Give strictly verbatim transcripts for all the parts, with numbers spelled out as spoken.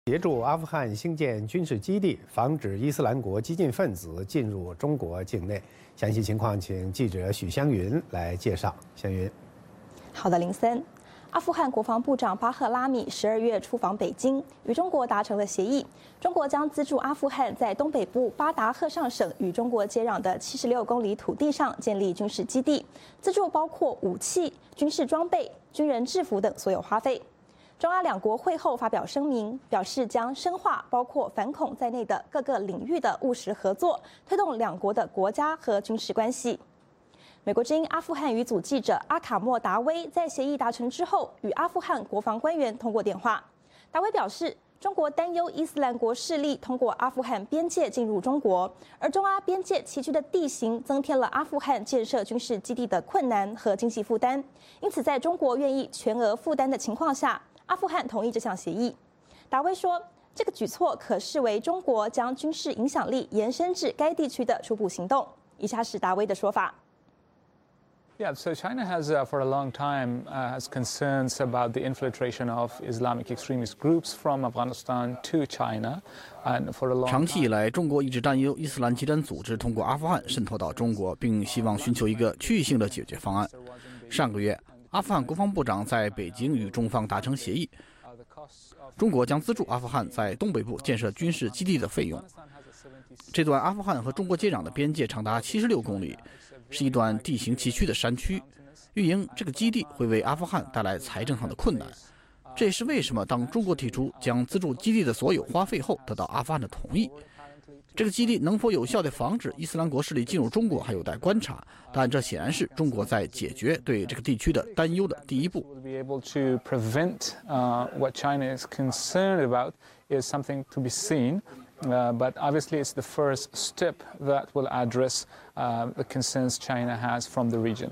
协助阿富汗兴建军事基地，防止伊斯兰国激进分子进入中国境内。详细情况，请记者许湘云来介绍。湘云， 好的，林森。阿富汗国防部长巴赫拉米十二月出访北京，与中国达成了协议。中国将资助阿富汗在东北部巴达赫尚省与中国接壤的七十六公里土地上建立军事基地，资助包括武器、军事装备、军人制服等所有花费。中阿两国会后发表声明，表示将深化包括反恐在内的各个领域的务实合作，推动两国的国家和军事关系。美国之音阿富汗语组记者阿卡莫达威在协议达成之后，与阿富汗国防官员通过电话。达威表示，中国担忧伊斯兰国势力通过阿富汗边界进入中国，而中阿边界崎岖的地形增添了阿富汗建设军事基地的困难和经济负担。因此，在中国愿意全额负担的情况下，阿富汗同意这项协议。达威说，这个举措可视为中国将军事影响力延伸至该地区的初步行动。以下是达威的说法。 Yeah, so China has, uh, for a long time, uh, has concerns about the infiltration of Islamic extremist groups from Afghanistan to China, and for a long. 长期以来，中国一直担忧伊斯兰极端组织通过阿富汗渗透到中国，并希望寻求一个区域性的解决方案。上个月，阿富汗国防部长在北京与中方达成协议，中国将资助阿富汗在东北部建设军事基地的费用。这段阿富汗和中国接壤的边界长达七十六公里。是一段地形崎岖的山区，运营这个基地会为阿富汗带来财政上的困难。这也是为什么当中国提出将资助基地的所有花费后，得到阿富汗的同意。这个基地能否有效地防止伊斯兰国势力进入中国，还有待观察。但这显然是中国在解决对这个地区的担忧的第一步。 Uh, but obviously, it's the first step that will address uh, the concerns China has from the region.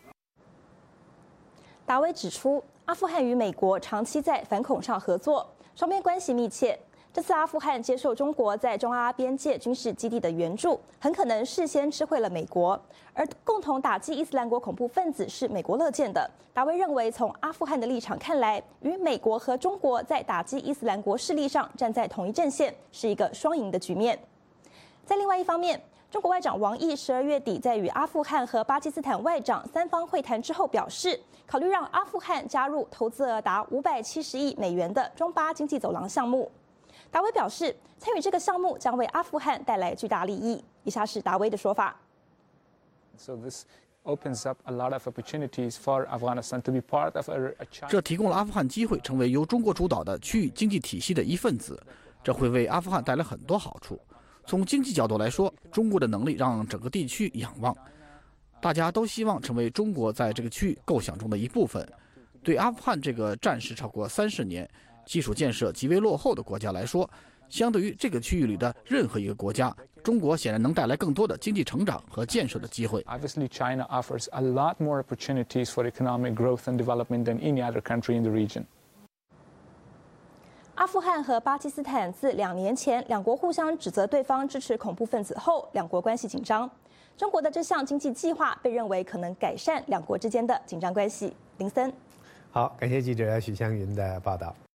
达威指出，阿富汗与美国长期在反恐上合作，双边关系密切。这次阿富汗接受中国在中阿边界军事基地的援助，很可能事先知会了美国，而共同打击伊斯兰国恐怖分子是美国乐见的。达威认为，从阿富汗的立场看来，与美国和中国在打击伊斯兰国势力上站在同一阵线，是一个双赢的局面。在另外一方面，中国外长王毅十二月底在与阿富汗和巴基斯坦外长三方会谈之后表示，考虑让阿富汗加入投资额达五百七十亿美元的中巴经济走廊项目。达威表示，参与这个项目将为阿富汗带来巨大利益。以下是达威的说法。 So this opens up a lot of opportunities for Afghanistan to be part of a. 这提供了阿富汗机会成为由中国主导的区域经济体系的一份子，这会为阿富汗带来很多好处。从经济角度来说，中国的能力让整个地区仰望，大家都希望成为中国在这个区域构想中的一部分。对阿富汗这个战事超过三十年、基础建设极为落后的国家来说，相对于这个区域里的任何一个国家，中国显然能带来更多的经济成长和建设的机会。 Obviously, China offers a lot more opportunities for economic growth and development than any other country in the region. 阿富汗和巴基斯坦自两年前两国互相指责对方支持恐怖分子后，两国关系紧张。中国的这项经济计划被认为可能改善两国之间的紧张关系。林森， 好，感谢记者许湘云的报道。